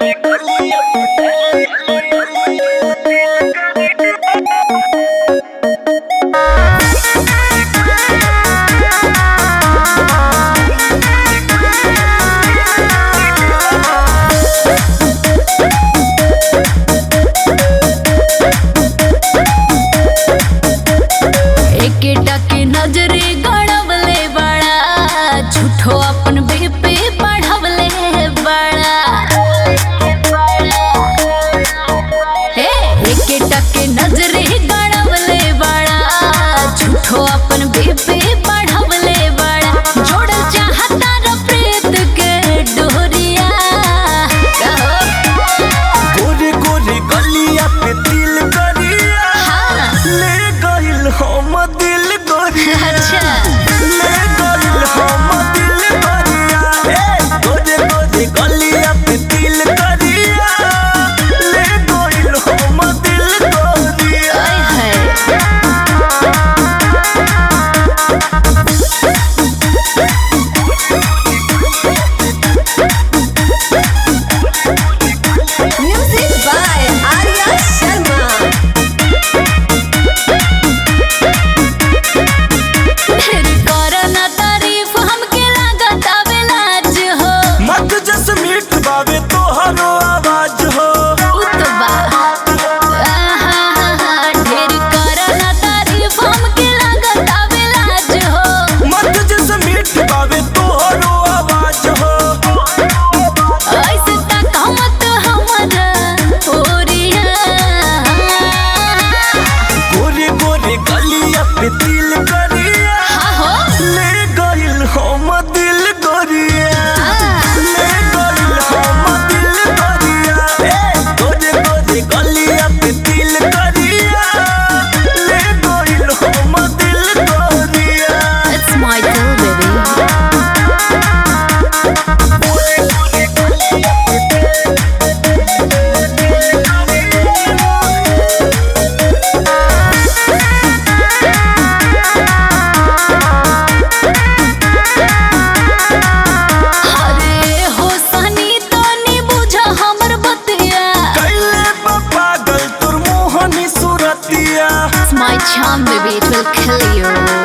My charm, baby, it will kill you.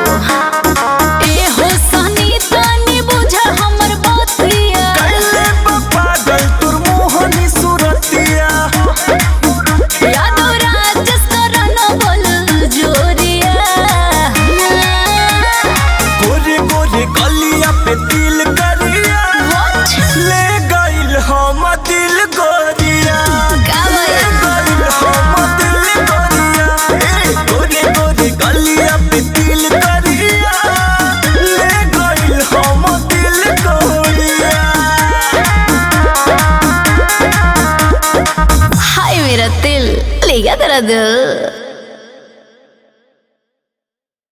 ए हो सनी तनी बुझा हमर बातिया कैले पागल तुर मोहनी सूरतिया यादो राजस्तरन बोल जोरिया गोरे गोरे गलिया पे दिल करिया ले गइल हम दिल गोरिया ले गइल हम दिल गोरिया गोरे गोरे गलिया पे दिल करिया ले गइल हम दिल गोरिया। हाय मेरा दिल ले गया तेरा दिल।